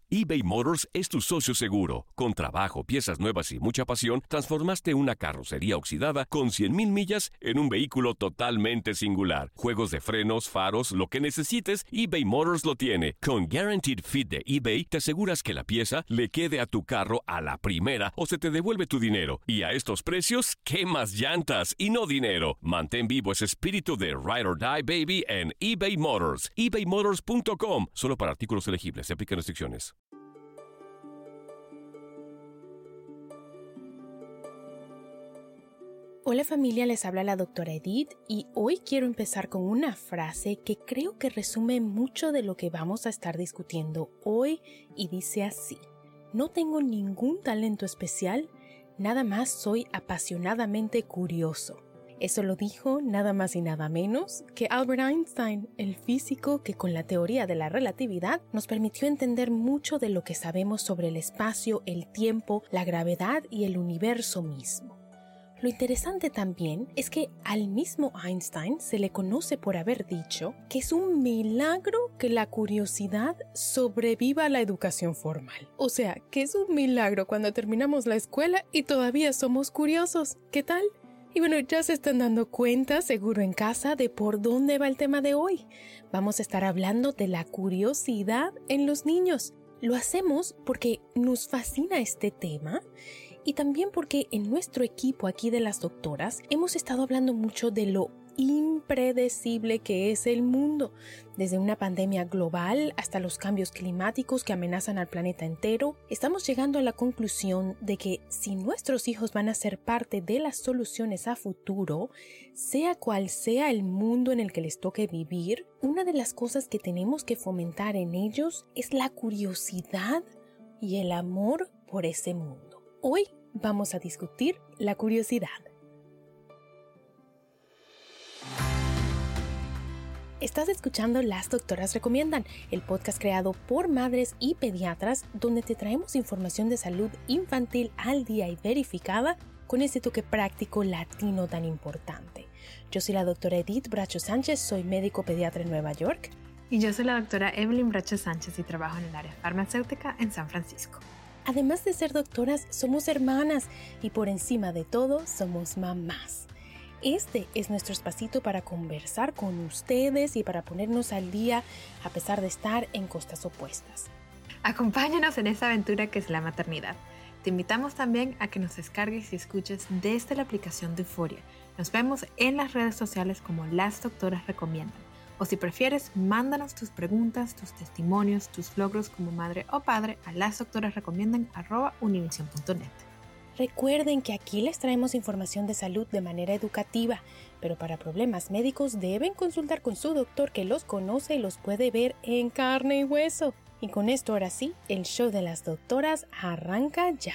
eBay Motors es tu socio seguro. Con trabajo, piezas nuevas y mucha pasión, transformaste una carrocería oxidada con 100,000 millas en un vehículo totalmente singular. Juegos de frenos, faros, lo que necesites, eBay Motors lo tiene. Con Guaranteed Fit de eBay, te aseguras que la pieza le quede a tu carro a la primera o se te devuelve tu dinero. Y a estos precios, ¿qué más llantas y no dinero? Mantén vivo ese espíritu de Ride or Die, baby, en eBay Motors. ebaymotors.com. Solo para artículos elegibles. Se aplican restricciones. Hola familia, les habla la doctora Edith y hoy quiero empezar con una frase que creo que resume mucho de lo que vamos a estar discutiendo hoy y dice así: no tengo ningún talento especial, nada más soy apasionadamente curioso. Eso lo dijo nada más y nada menos que Albert Einstein, el físico que con la teoría de la relatividad nos permitió entender mucho de lo que sabemos sobre el espacio, el tiempo, la gravedad y el universo mismo. Lo interesante también es que al mismo Einstein se le conoce por haber dicho que es un milagro que la curiosidad sobreviva a la educación formal. O sea, que es un milagro cuando terminamos la escuela y todavía somos curiosos. ¿Qué tal? Y bueno, ya se están dando cuenta, seguro en casa, de por dónde va el tema de hoy. Vamos a estar hablando de la curiosidad en los niños. Lo hacemos porque nos fascina este tema y también porque en nuestro equipo aquí de las doctoras hemos estado hablando mucho de lo impredecible que es el mundo, desde una pandemia global hasta los cambios climáticos que amenazan al planeta entero. Estamos llegando a la conclusión de que si nuestros hijos van a ser parte de las soluciones a futuro, sea cual sea el mundo en el que les toque vivir, una de las cosas que tenemos que fomentar en ellos es la curiosidad y el amor por ese mundo. Hoy vamos a discutir la curiosidad. Estás escuchando Las Doctoras Recomiendan, el podcast creado por madres y pediatras donde te traemos información de salud infantil al día y verificada con ese toque práctico latino tan importante. Yo soy la doctora Edith Bracho Sánchez, soy médico pediatra en Nueva York. Y yo soy la doctora Evelyn Bracho Sánchez y trabajo en el área farmacéutica en San Francisco. Además de ser doctoras, somos hermanas y por encima de todo somos mamás. Este es nuestro espacito para conversar con ustedes y para ponernos al día a pesar de estar en costas opuestas. Acompáñanos en esta aventura que es la maternidad. Te invitamos también a que nos descargues y escuches desde la aplicación de Euforia. Nos vemos en las redes sociales como Las Doctoras Recomiendan. O si prefieres, mándanos tus preguntas, tus testimonios, tus logros como madre o padre a lasdoctorasrecomiendan@univision.net. Recuerden que aquí les traemos información de salud de manera educativa, pero para problemas médicos deben consultar con su doctor que los conoce y los puede ver en carne y hueso. Y con esto ahora sí, el show de las doctoras arranca ya.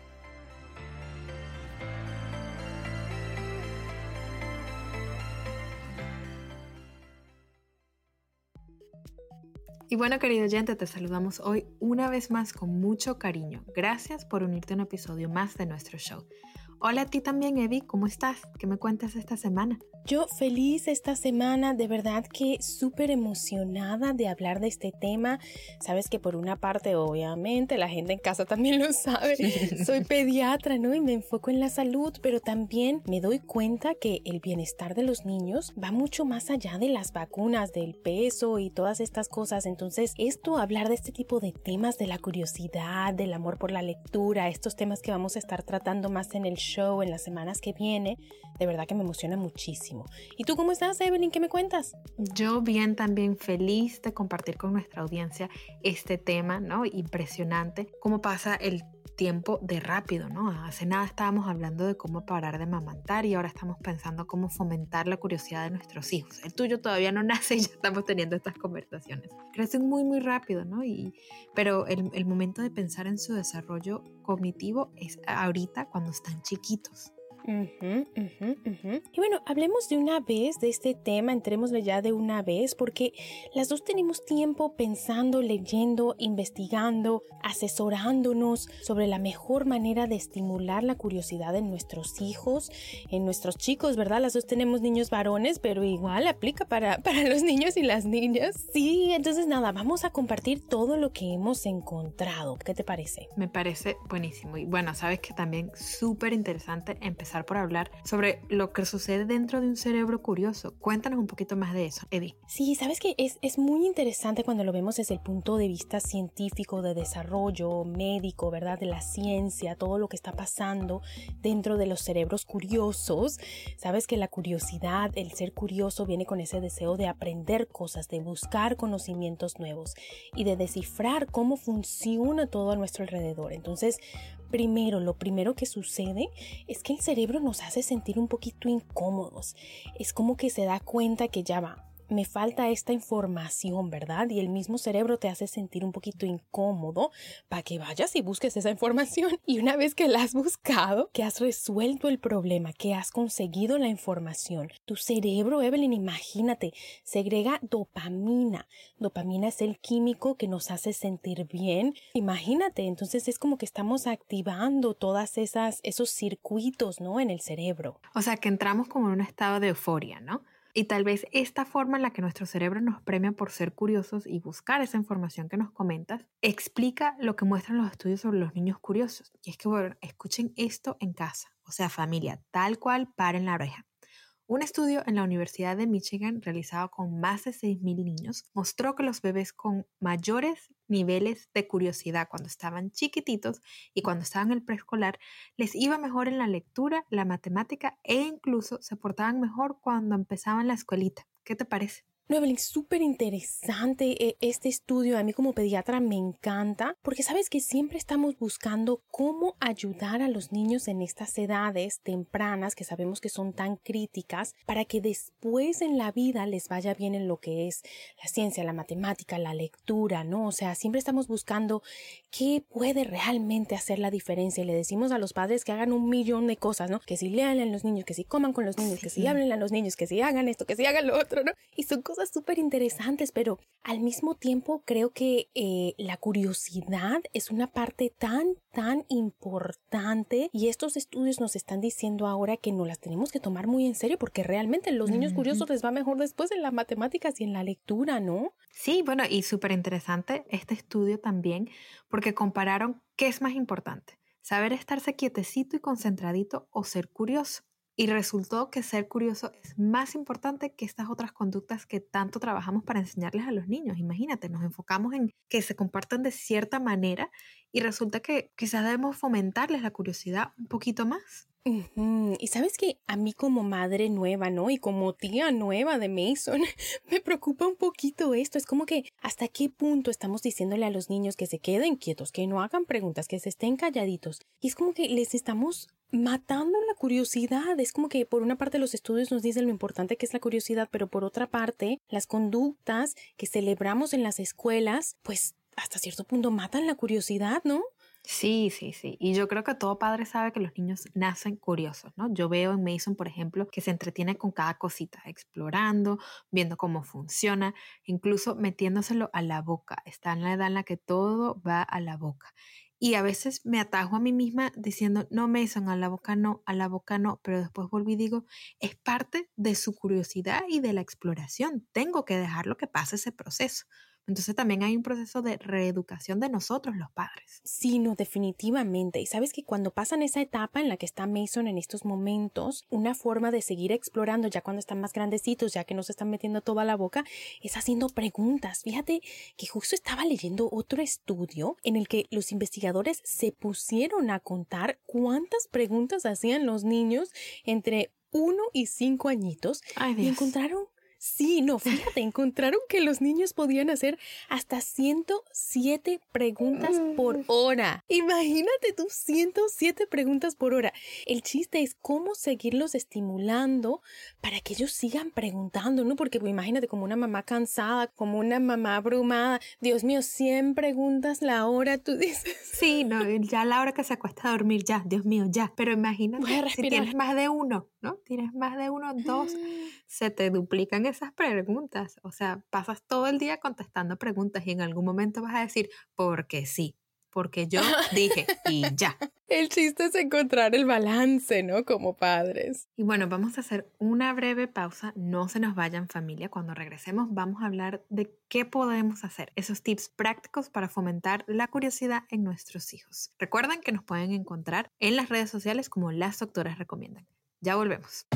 Y bueno, querido oyente, te saludamos hoy una vez más con mucho cariño. Gracias por unirte a un episodio más de nuestro show. Hola a ti también, Evi, ¿cómo estás? ¿Qué me cuentas esta semana? Yo feliz esta semana, de verdad que súper emocionada de hablar de este tema. Sabes que por una parte, obviamente, la gente en casa también lo sabe, soy pediatra, ¿no? Y me enfoco en la salud, pero también me doy cuenta que el bienestar de los niños va mucho más allá de las vacunas, del peso y todas estas cosas. Entonces, hablar de este tipo de temas, de la curiosidad, del amor por la lectura, estos temas que vamos a estar tratando más en el show en las semanas que viene, de verdad que me emociona muchísimo. ¿Y tú cómo estás, Evelyn? ¿Qué me cuentas? Yo bien, también feliz de compartir con nuestra audiencia este tema, ¿no? Impresionante cómo pasa el tiempo de rápido, ¿no? Hace nada estábamos hablando de cómo parar de amamantar y ahora estamos pensando cómo fomentar la curiosidad de nuestros hijos. El tuyo todavía no nace y ya estamos teniendo estas conversaciones. Crecen muy, muy rápido, ¿no? Pero el momento de pensar en su desarrollo cognitivo es ahorita cuando están chiquitos. Y bueno, hablemos de una vez de este tema, entrémosle ya de una vez, porque las dos tenemos tiempo pensando, leyendo, investigando, asesorándonos sobre la mejor manera de estimular la curiosidad en nuestros hijos, en nuestros chicos, ¿verdad? Las dos tenemos niños varones, pero igual aplica para los niños y las niñas. Sí, entonces nada, vamos a compartir todo lo que hemos encontrado. ¿Qué te parece? Me parece buenísimo. Y bueno, sabes que también súper interesante empezar por hablar sobre lo que sucede dentro de un cerebro curioso. Cuéntanos un poquito más de eso, Eddie. Sí, sabes que es muy interesante cuando lo vemos desde el punto de vista científico, de desarrollo médico, ¿verdad? De la ciencia, todo lo que está pasando dentro de los cerebros curiosos. Sabes que la curiosidad, el ser curioso viene con ese deseo de aprender cosas, de buscar conocimientos nuevos y de descifrar cómo funciona todo a nuestro alrededor. Entonces, lo primero que sucede es que el cerebro nos hace sentir un poquito incómodos. Es como que se da cuenta que ya va, me falta esta información, ¿verdad? Y el mismo cerebro te hace sentir un poquito incómodo para que vayas y busques esa información. Y una vez que la has buscado, que has resuelto el problema, que has conseguido la información, tu cerebro, Evelyn, imagínate, segrega dopamina. Dopamina es el químico que nos hace sentir bien. Imagínate, entonces es como que estamos activando todas esos circuitos, ¿no? En el cerebro. O sea, que entramos como en un estado de euforia, ¿no? Y tal vez esta forma en la que nuestro cerebro nos premia por ser curiosos y buscar esa información que nos comentas, explica lo que muestran los estudios sobre los niños curiosos. Y es que, bueno, escuchen esto en casa, o sea, familia, tal cual, paren la oreja. Un estudio en la Universidad de Michigan realizado con más de 6,000 niños mostró que los bebés con mayores niveles de curiosidad cuando estaban chiquititos y cuando estaban en el preescolar les iba mejor en la lectura, la matemática e incluso se portaban mejor cuando empezaban la escuelita. ¿Qué te parece? No, Evelyn, súper interesante este estudio. A mí como pediatra me encanta porque sabes que siempre estamos buscando cómo ayudar a los niños en estas edades tempranas que sabemos que son tan críticas para que después en la vida les vaya bien en lo que es la ciencia, la matemática, la lectura, ¿no? O sea, siempre estamos buscando qué puede realmente hacer la diferencia y le decimos a los padres que hagan 1,000,000 de cosas, ¿no? Que si lean a los niños, que si coman con los niños, que si hablen a los niños, que si hagan esto, que si hagan lo otro, ¿no? Y son cosas súper interesantes, pero al mismo tiempo creo que la curiosidad es una parte tan importante y estos estudios nos están diciendo ahora que nos las tenemos que tomar muy en serio porque realmente a los niños curiosos les va mejor después en las matemáticas y en la lectura, ¿no? Sí, bueno, y súper interesante este estudio también porque compararon qué es más importante, saber estarse quietecito y concentradito o ser curioso. Y resultó que ser curioso es más importante que estas otras conductas que tanto trabajamos para enseñarles a los niños. Imagínate, nos enfocamos en que se compartan de cierta manera y resulta que quizás debemos fomentarles la curiosidad un poquito más. Y sabes que a mí como madre nueva, ¿no? Y como tía nueva de Mason, me preocupa un poquito esto. Es como que hasta qué punto estamos diciéndole a los niños que se queden quietos, que no hagan preguntas, que se estén calladitos. Y es como que les estamos matando la curiosidad. Es como que por una parte los estudios nos dicen lo importante que es la curiosidad, pero por otra parte las conductas que celebramos en las escuelas, pues hasta cierto punto matan la curiosidad, ¿no? Sí. Y yo creo que todo padre sabe que los niños nacen curiosos, ¿no? Yo veo en Mason, por ejemplo, que se entretiene con cada cosita, explorando, viendo cómo funciona, incluso metiéndoselo a la boca. Está en la edad en la que todo va a la boca. Y a veces me atajo a mí misma diciendo, no, Mason, a la boca no, pero después volví y digo, es parte de su curiosidad y de la exploración. Tengo que dejarlo que pase ese proceso. Entonces también hay un proceso de reeducación de nosotros los padres. Sí, no, definitivamente. Y sabes que cuando pasan esa etapa en la que está Mason en estos momentos, una forma de seguir explorando ya cuando están más grandecitos, ya que no se están metiendo toda la boca, es haciendo preguntas. Fíjate que justo estaba leyendo otro estudio en el que los investigadores se pusieron a contar cuántas preguntas hacían los niños entre 1 y 5 añitos. Ay, Dios. Y encontraron Sí, no, fíjate, encontraron que los niños podían hacer hasta 107 preguntas por hora. Imagínate tú, 107 preguntas por hora. El chiste es cómo seguirlos estimulando para que ellos sigan preguntando, ¿no? Porque pues, imagínate como una mamá cansada, como una mamá abrumada. Dios mío, 100 preguntas la hora, tú dices. Sí, no, ya a la hora que se acuesta a dormir, ya, Dios mío, ya. Pero imagínate si tienes más de uno, ¿no? Tienes más de uno, dos, se te duplican esas preguntas. O sea, pasas todo el día contestando preguntas y en algún momento vas a decir, porque sí, porque yo dije y ya. El chiste es encontrar el balance, ¿no? Como padres. Y bueno, vamos a hacer una breve pausa. No se nos vayan, familia. Cuando regresemos vamos a hablar de qué podemos hacer. Esos tips prácticos para fomentar la curiosidad en nuestros hijos. Recuerden que nos pueden encontrar en las redes sociales como Las Doctoras Recomiendan. Ya volvemos.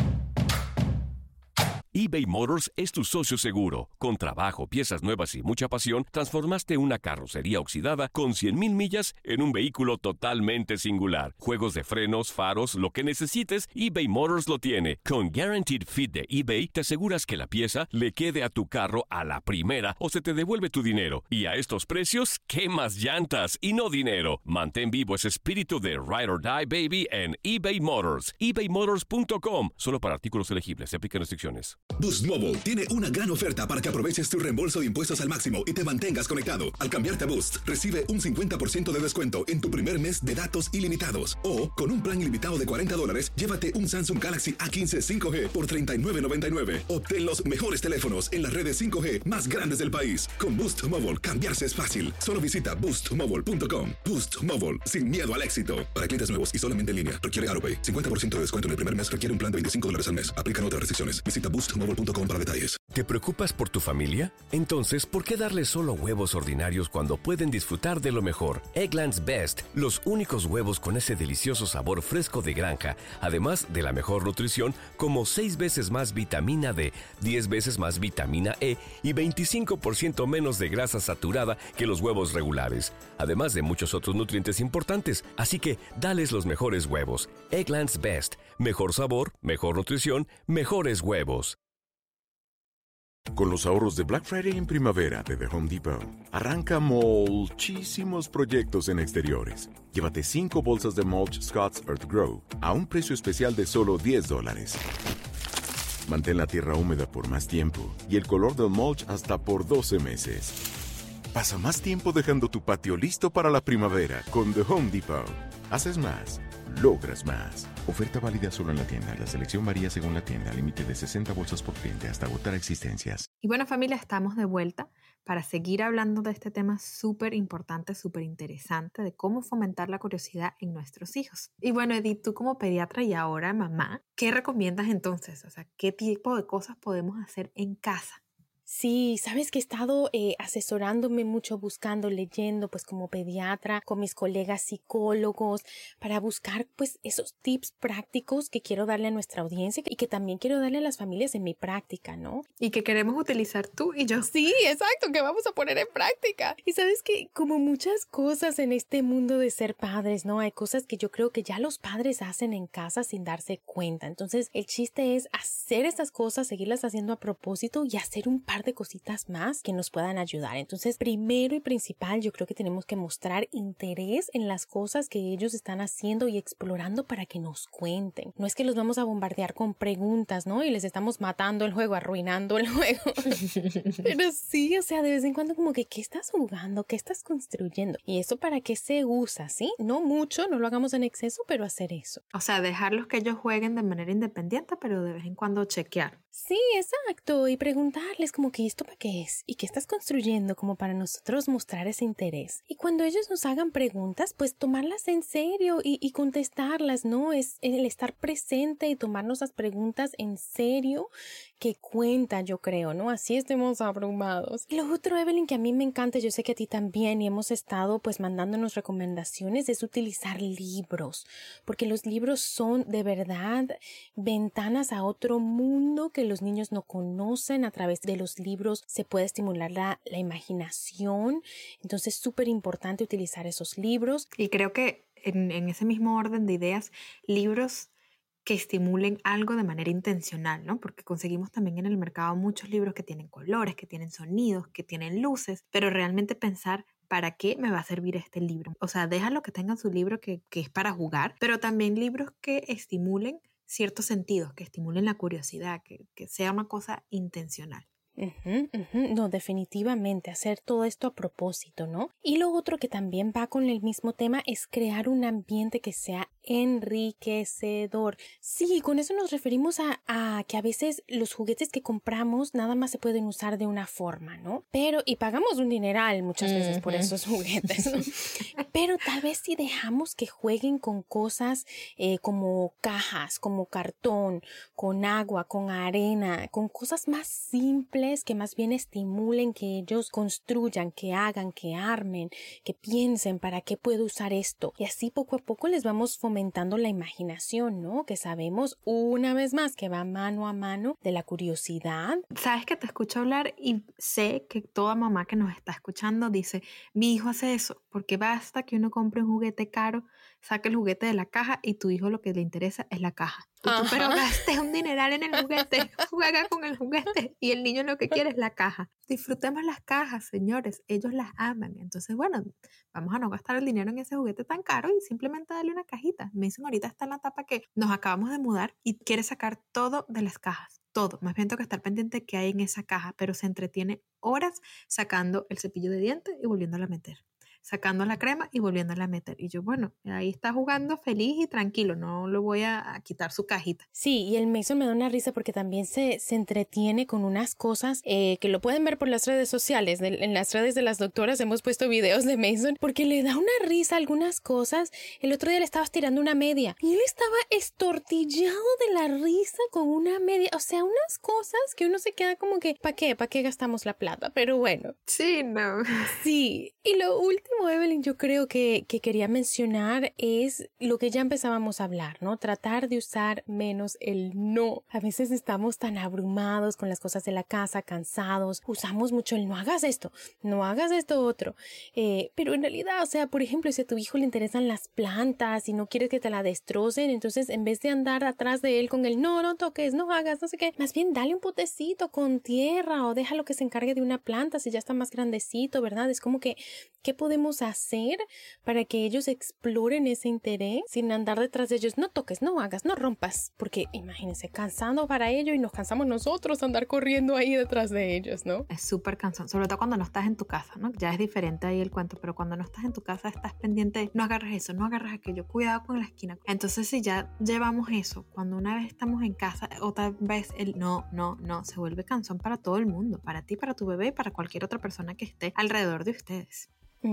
eBay Motors es tu socio seguro. Con trabajo, piezas nuevas y mucha pasión, transformaste una carrocería oxidada con 100,000 millas en un vehículo totalmente singular. Juegos de frenos, faros, lo que necesites, eBay Motors lo tiene. Con Guaranteed Fit de eBay, te aseguras que la pieza le quede a tu carro a la primera o se te devuelve tu dinero. Y a estos precios, ¿qué más llantas y no dinero? Mantén vivo ese espíritu de Ride or Die, baby, en eBay Motors. ebaymotors.com. Solo para artículos elegibles. Se aplican restricciones. Boost Mobile tiene una gran oferta para que aproveches tu reembolso de impuestos al máximo y te mantengas conectado. Al cambiarte a Boost, recibe un 50% de descuento en tu primer mes de datos ilimitados. O, con un plan ilimitado de $40, llévate un Samsung Galaxy A15 5G por $39.99. Obtén los mejores teléfonos en las redes 5G más grandes del país. Con Boost Mobile, cambiarse es fácil. Solo visita boostmobile.com. Boost Mobile, sin miedo al éxito. Para clientes nuevos y solamente en línea, requiere AutoPay. 50% de descuento en el primer mes requiere un plan de $25 al mes. Aplican otras restricciones. Visita boostmobile.com para detalles. ¿Te preocupas por tu familia? Entonces, ¿por qué darles solo huevos ordinarios cuando pueden disfrutar de lo mejor? Eggland's Best, los únicos huevos con ese delicioso sabor fresco de granja, además de la mejor nutrición, como 6 veces más vitamina D, 10 veces más vitamina E y 25% menos de grasa saturada que los huevos regulares, además de muchos otros nutrientes importantes. Así que, dales los mejores huevos. Eggland's Best, mejor sabor, mejor nutrición, mejores huevos. Con los ahorros de Black Friday en primavera de The Home Depot, arranca muchísimos proyectos en exteriores. Llévate 5 bolsas de mulch Scott's Earth Grow a un precio especial de solo $10. Mantén la tierra húmeda por más tiempo y el color del mulch hasta por 12 meses. Pasa más tiempo dejando tu patio listo para la primavera con The Home Depot. Haces más, logras más. Oferta válida solo en la tienda. La selección varía según la tienda. Límite de 60 bolsas por cliente hasta agotar existencias. Y bueno, familia, estamos de vuelta para seguir hablando de este tema súper importante, súper interesante, de cómo fomentar la curiosidad en nuestros hijos. Y bueno, Edith, tú como pediatra y ahora mamá, ¿qué recomiendas entonces? O sea, ¿qué tipo de cosas podemos hacer en casa? Sí, sabes que he estado asesorándome mucho, buscando, leyendo, pues como pediatra, con mis colegas psicólogos, para buscar pues esos tips prácticos que quiero darle a nuestra audiencia y que también quiero darle a las familias en mi práctica, ¿no? Y que queremos utilizar tú y yo. Sí, exacto, que vamos a poner en práctica. Y sabes que como muchas cosas en este mundo de ser padres, ¿no? Hay cosas que yo creo que ya los padres hacen en casa sin darse cuenta. Entonces, el chiste es hacer estas cosas, seguirlas haciendo a propósito y hacer un par de cositas más que nos puedan ayudar. Entonces, primero y principal, yo creo que tenemos que mostrar interés en las cosas que ellos están haciendo y explorando para que nos cuenten. No es que los vamos a bombardear con preguntas, ¿no? Y les estamos matando el juego, arruinando el juego. Pero sí, o sea, de vez en cuando como que, ¿qué estás jugando? ¿Qué estás construyendo? Y eso para qué se usa, ¿sí? No mucho, no lo hagamos en exceso, pero hacer eso. O sea, dejarlos que ellos jueguen de manera independiente, pero de vez en cuando chequear. Sí, exacto. Y preguntarles como que esto para qué es y qué estás construyendo como para nosotros mostrar ese interés. Y cuando ellos nos hagan preguntas, pues tomarlas en serio y contestarlas, ¿no? Es el estar presente y tomarnos las preguntas en serio que cuenta, yo creo, ¿no? Así estemos abrumados. Y lo otro, Evelyn, que a mí me encanta, yo sé que a ti también, y hemos estado pues mandándonos recomendaciones, es utilizar libros, porque los libros son de verdad ventanas a otro mundo que los niños no conocen. A través de los libros se puede estimular la imaginación, entonces es súper importante utilizar esos libros. Y creo que en ese mismo orden de ideas, libros que estimulen algo de manera intencional, ¿no? Porque conseguimos también en el mercado muchos libros que tienen colores, que tienen sonidos, que tienen luces, pero realmente pensar ¿para qué me va a servir este libro? O sea, déjalo que tengan su libro que es para jugar, pero también libros que estimulen ciertos sentidos, que estimulen la curiosidad, que sea una cosa intencional. No, definitivamente, hacer todo esto a propósito, ¿no? Y lo otro que también va con el mismo tema es crear un ambiente que sea enriquecedor. Sí, con eso nos referimos a que a veces los juguetes que compramos nada más se pueden usar de una forma, ¿no? Pero, y pagamos un dineral muchas veces por esos juguetes, ¿no? Pero tal vez si dejamos que jueguen con cosas como cajas, como cartón, con agua, con arena, con cosas más simples que más bien estimulen, que ellos construyan, que hagan, que armen, que piensen para qué puedo usar esto. Y así poco a poco les vamos fomentando la imaginación, ¿no? Que sabemos una vez más que va mano a mano de la curiosidad. Sabes que te escucho hablar y sé que toda mamá que nos está escuchando dice, mi hijo hace eso, porque basta que uno compre un juguete caro, saque el juguete de la caja y tu hijo lo que le interesa es la caja. Y tú, pero gastes un dineral en el juguete, juega con el juguete y el niño lo que quiere es la caja. Disfrutemos las cajas, señores, ellos las aman. Entonces, bueno, vamos a no gastar el dinero en ese juguete tan caro y simplemente darle una cajita. Me dicen ahorita está en la etapa que nos acabamos de mudar y quiere sacar todo de las cajas. Todo, más bien tengo que estar pendiente de qué hay en esa caja, pero se entretiene horas sacando el cepillo de dientes y volviéndola a meter, sacando la crema y volviéndola a meter. Y yo, bueno, ahí está jugando feliz y tranquilo, no le voy a quitar su cajita. Sí, y el Mason me da una risa porque también se entretiene con unas cosas que lo pueden ver por las redes sociales. En las redes de las doctoras hemos puesto videos de Mason porque le da una risa a algunas cosas. El otro día le estabas tirando una media y él estaba estortillado de la risa con una media. O sea, unas cosas que uno se queda como que, ¿para qué? ¿Para qué gastamos la plata? Pero bueno. Sí, no. Sí, y lo último, Evelyn, yo creo que quería mencionar es lo que ya empezábamos a hablar, ¿no? Tratar de usar menos el no. A veces estamos tan abrumados con las cosas de la casa, cansados, usamos mucho el no hagas esto otro. Pero en realidad, o sea, por ejemplo, si a tu hijo le interesan las plantas y no quieres que te la destrocen, entonces en vez de andar atrás de él con el no toques, no hagas, no sé qué, más bien dale un potecito con tierra o déjalo que se encargue de una planta si ya está más grandecito, ¿verdad? Es como que, ¿qué podemos hacer para que ellos exploren ese interés sin andar detrás de ellos? No toques, no hagas, no rompas, porque imagínense, cansando para ello y nos cansamos nosotros andar corriendo ahí detrás de ellos, ¿no? Es súper cansón, sobre todo cuando no estás en tu casa, ¿no? Ya es diferente ahí el cuento, pero cuando no estás en tu casa estás pendiente, no agarres eso, no agarres aquello, cuidado con la esquina. Entonces si ya llevamos eso, cuando una vez estamos en casa, otra vez el no, se vuelve cansón para todo el mundo, para ti, para tu bebé y para cualquier otra persona que esté alrededor de ustedes.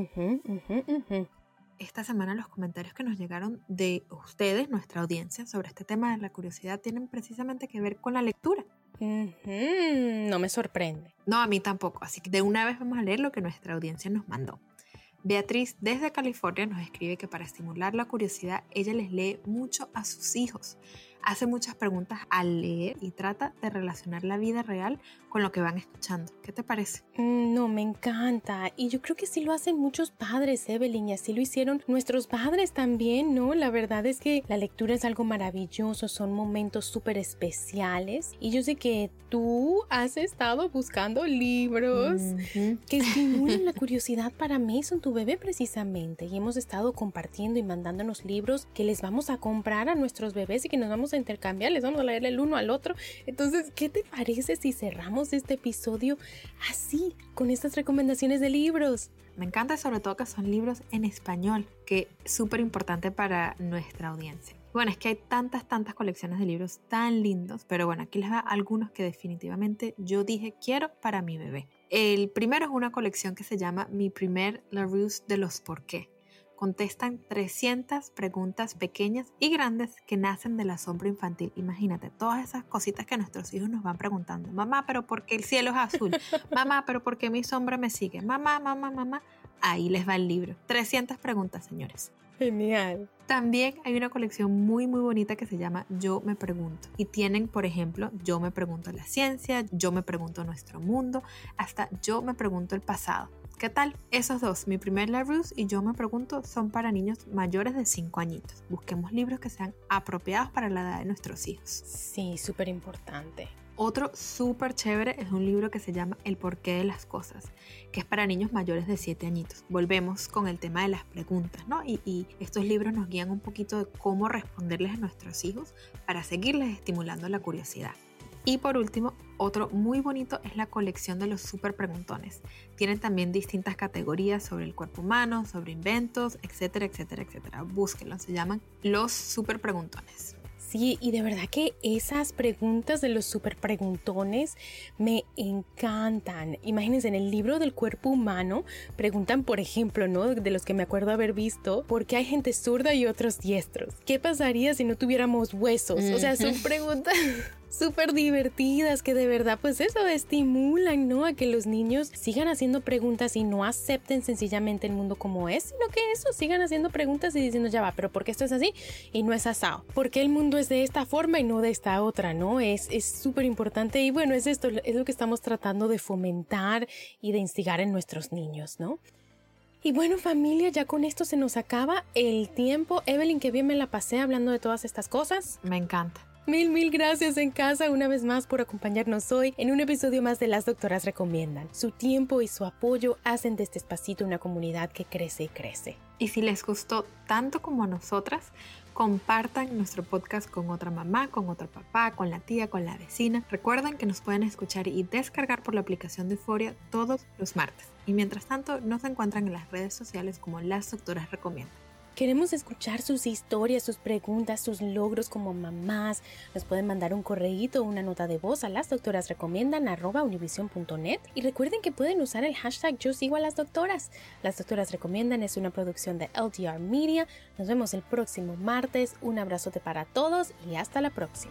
Esta semana los comentarios que nos llegaron de ustedes, nuestra audiencia, sobre este tema de la curiosidad tienen precisamente que ver con la lectura. No me sorprende. No, a mí tampoco, así que de una vez vamos a leer lo que nuestra audiencia nos mandó. Beatriz desde California nos escribe que para estimular la curiosidad ella les lee mucho a sus hijos, hace muchas preguntas al leer y trata de relacionar la vida real con lo que van escuchando. ¿Qué te parece? No, me encanta. Y yo creo que sí lo hacen muchos padres, Evelyn, y así lo hicieron nuestros padres también, ¿no? La verdad es que la lectura es algo maravilloso, son momentos súper especiales. Y yo sé que tú has estado buscando libros que estimulen la curiosidad para Mason, tu bebé, precisamente. Y hemos estado compartiendo y mandándonos libros que les vamos a comprar a nuestros bebés y que nos vamos a intercambiar, les vamos a leer el uno al otro. Entonces, ¿qué te parece si cerramos este episodio así, con estas recomendaciones de libros? Me encanta, sobre todo que son libros en español, que es súper importante para nuestra audiencia. Bueno, es que hay tantas colecciones de libros tan lindos, pero bueno, aquí les va algunos que definitivamente yo dije quiero para mi bebé. El primero es una colección que se llama Mi primer Larousse de los por qué. Contestan 300 preguntas pequeñas y grandes que nacen del asombro infantil. Imagínate, todas esas cositas que nuestros hijos nos van preguntando. Mamá, ¿pero por qué el cielo es azul? Mamá, ¿pero por qué mi sombra me sigue? Mamá. Ahí les va el libro. 300 preguntas, señores. Genial. También hay una colección muy bonita que se llama Yo me pregunto. Y tienen, por ejemplo, Yo me pregunto la ciencia, Yo me pregunto nuestro mundo, hasta Yo me pregunto el pasado. ¿Qué tal? Esos dos, Mi primer La Ruse y Yo me pregunto, son para niños mayores de 5 añitos. Busquemos libros que sean apropiados para la edad de nuestros hijos. Sí, súper importante. Otro súper chévere es un libro que se llama El porqué de las cosas, que es para niños mayores de 7 añitos. Volvemos con el tema de las preguntas, ¿no? Y estos libros nos guían un poquito de cómo responderles a nuestros hijos para seguirles estimulando la curiosidad. Y por último, otro muy bonito es la colección de los super preguntones. Tienen también distintas categorías sobre el cuerpo humano, sobre inventos, etcétera, etcétera, etcétera. Búsquenlos, se llaman los super preguntones. Sí, y de verdad que esas preguntas de los super preguntones me encantan. Imagínense, en el libro del cuerpo humano preguntan, por ejemplo, ¿no? De los que me acuerdo haber visto, ¿por qué hay gente zurda y otros diestros? ¿Qué pasaría si no tuviéramos huesos? O sea, son preguntas súper divertidas que de verdad pues eso estimulan, ¿no? A que los niños sigan haciendo preguntas y no acepten sencillamente el mundo como es, sino que eso, sigan haciendo preguntas y diciendo, ya va, pero ¿por qué esto es así y no es asado? ¿Por qué el mundo es de esta forma y no de esta otra, no? Es súper importante y bueno, es esto, es lo que estamos tratando de fomentar y de instigar en nuestros niños, ¿no? Y bueno, familia, ya con esto se nos acaba el tiempo. Evelyn, qué bien me la pasé hablando de todas estas cosas. Me encanta. Mil gracias en casa una vez más por acompañarnos hoy en un episodio más de Las Doctoras Recomiendan. Su tiempo y su apoyo hacen de este espacito una comunidad que crece y crece. Y si les gustó tanto como a nosotras, compartan nuestro podcast con otra mamá, con otro papá, con la tía, con la vecina. Recuerden que nos pueden escuchar y descargar por la aplicación de Euforia todos los martes. Y mientras tanto, nos encuentran en las redes sociales como Las Doctoras Recomiendan. Queremos escuchar sus historias, sus preguntas, sus logros como mamás. Nos pueden mandar un correíto o una nota de voz a lasdoctorasrecomiendan@univision.net. Y recuerden que pueden usar el hashtag Yo Sigo a Las Doctoras. Las Doctoras Recomiendan es una producción de LDR Media. Nos vemos el próximo martes. Un abrazote para todos y hasta la próxima.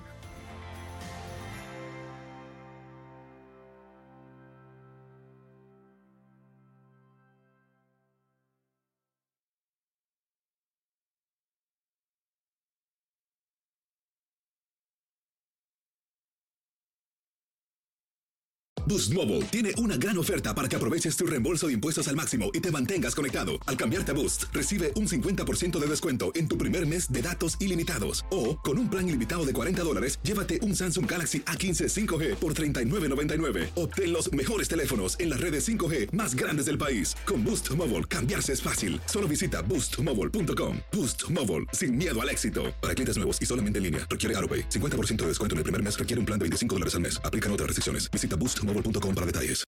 Boost Mobile tiene una gran oferta para que aproveches tu reembolso de impuestos al máximo y te mantengas conectado. Al cambiarte a Boost, recibe un 50% de descuento en tu primer mes de datos ilimitados. O, con un plan ilimitado de $40, llévate un Samsung Galaxy A15 5G por $39.99. Obtén los mejores teléfonos en las redes 5G más grandes del país. Con Boost Mobile, cambiarse es fácil. Solo visita boostmobile.com. Boost Mobile, sin miedo al éxito. Para clientes nuevos y solamente en línea, requiere AutoPay. 50% de descuento en el primer mes requiere un plan de $25 al mes. Aplican otras restricciones. Visita boostmobile.com para detalles.